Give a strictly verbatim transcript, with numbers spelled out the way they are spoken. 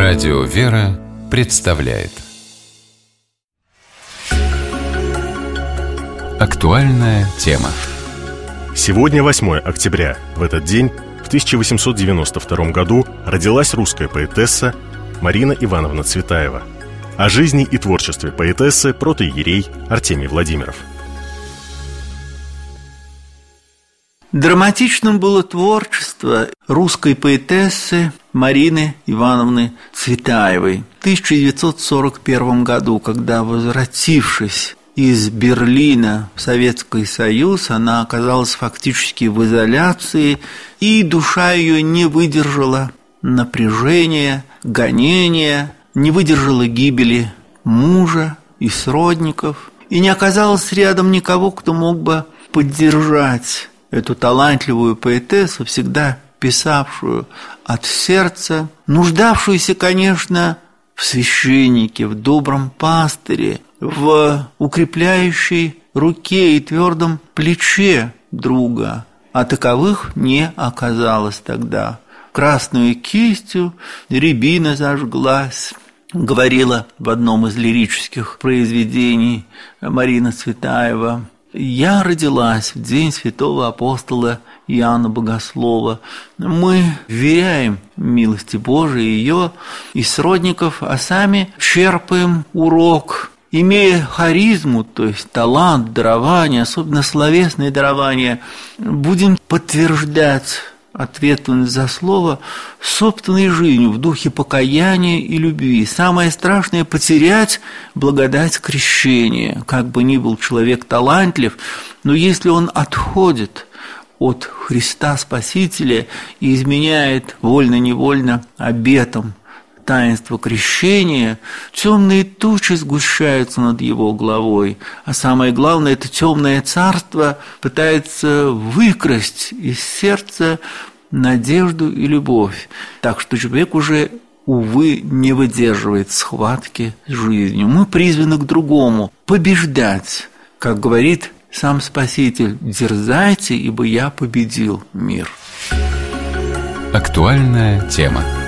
Радио «Вера» представляет актуальная тема. Сегодня восьмое октября. В этот день, в тысяча восемьсот девяносто втором году, родилась русская поэтесса Марина Ивановна Цветаева. О жизни и творчестве поэтессы протоиерей Артемий Владимиров. Драматичным было творчество русской поэтессы Марины Ивановны Цветаевой. В тысяча девятьсот сорок первом году, когда, возвратившись из Берлина в Советский Союз, она оказалась фактически в изоляции, и душа ее не выдержала напряжения, гонения, не выдержала гибели мужа и сродников, и не оказалось рядом никого, кто мог бы поддержать эту талантливую поэтессу, всегда писавшую от сердца, нуждавшуюся, конечно, в священнике, в добром пастыре, в укрепляющей руке и твердом плече друга. А таковых не оказалось тогда. Красную кистью рябина зажглась, говорила в одном из лирических произведений Марина Цветаева. «Я родилась в день святого апостола Иоанна Богослова. Мы вверяем милости Божией ее и сродников, а сами черпаем урок, имея харизму, то есть талант, дарование, особенно словесное дарование, будем подтверждать ответственность за слово собственной жизнью в духе покаяния и любви. Самое страшное – потерять благодать крещения. Как бы ни был человек талантлив, но если он отходит от Христа Спасителя и изменяет вольно-невольно обетом таинство крещения, темные тучи сгущаются над его головой, а самое главное, это темное царство пытается выкрасть из сердца надежду и любовь, так что человек уже, увы, не выдерживает схватки с жизнью. Мы призваны к другому – побеждать, как говорит сам Спаситель: «Дерзайте, ибо я победил мир». Актуальная тема.